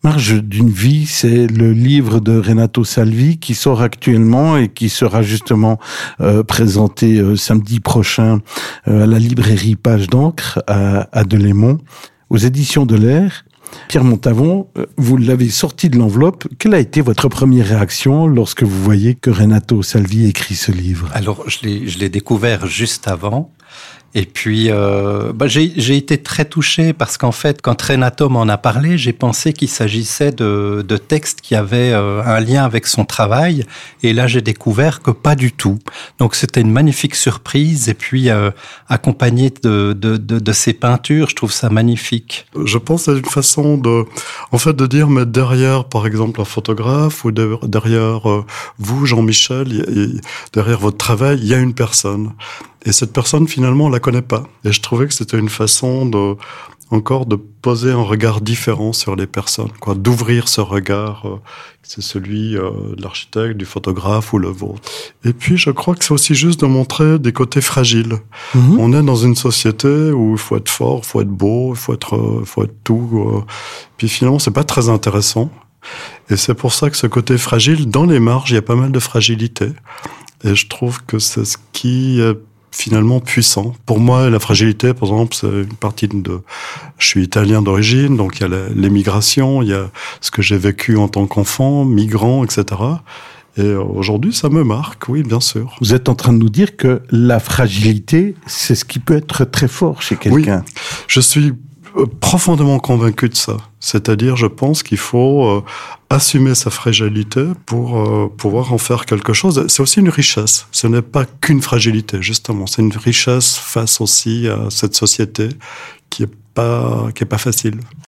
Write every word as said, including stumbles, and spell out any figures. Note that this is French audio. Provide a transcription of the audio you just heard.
Marge d'une vie, c'est le livre de Renato Salvi qui sort actuellement et qui sera justement euh, présenté euh, samedi prochain euh, à la librairie Page d'encre à, à Delémont, aux éditions de l'Air. Pierre Montavon, vous l'avez sorti de l'enveloppe. Quelle a été votre première réaction lorsque vous voyez que Renato Salvi écrit ce livre? Alors, je l'ai, je l'ai découvert juste avant. Et puis, euh, bah, j'ai, j'ai été très touché parce qu'en fait, quand Renato m'en a parlé, j'ai pensé qu'il s'agissait de, de textes qui avaient euh, un lien avec son travail. Et là, j'ai découvert que pas du tout. Donc, c'était une magnifique surprise. Et puis, euh, accompagné de, de, de, de ses peintures, je trouve ça magnifique. Je pense à une façon de, en fait, de dire, mais derrière, par exemple, un photographe ou de, derrière euh, vous, Jean-Michel, y, y, derrière votre travail, il y a une personne. Et cette personne, finalement, on la connaît pas. Et je trouvais que c'était une façon de, encore de poser un regard différent sur les personnes, quoi, d'ouvrir ce regard, euh, c'est celui euh, de l'architecte, du photographe ou le vôtre. Et puis, je crois que c'est aussi juste de montrer des côtés fragiles. Mmh. On est dans une société où il faut être fort, il faut être beau, il faut être, euh, faut être tout. Euh, puis finalement, c'est pas très intéressant. Et c'est pour ça que ce côté fragile, dans les marges, il y a pas mal de fragilité. Et je trouve que c'est ce qui est finalement puissant. Pour moi, la fragilité, par exemple, c'est une partie de... Je suis italien d'origine, donc il y a la, l'émigration, il y a ce que j'ai vécu en tant qu'enfant, migrant, et cetera. Et aujourd'hui, ça me marque, oui, bien sûr. Vous êtes en train de nous dire que la fragilité, c'est ce qui peut être très fort chez quelqu'un. Oui, je suis profondément convaincu de ça. C'est-à-dire, je pense qu'il faut euh, assumer sa fragilité pour euh, pouvoir en faire quelque chose. C'est aussi une richesse. Ce n'est pas qu'une fragilité, justement. C'est une richesse face aussi à cette société qui est pas, qui est pas facile.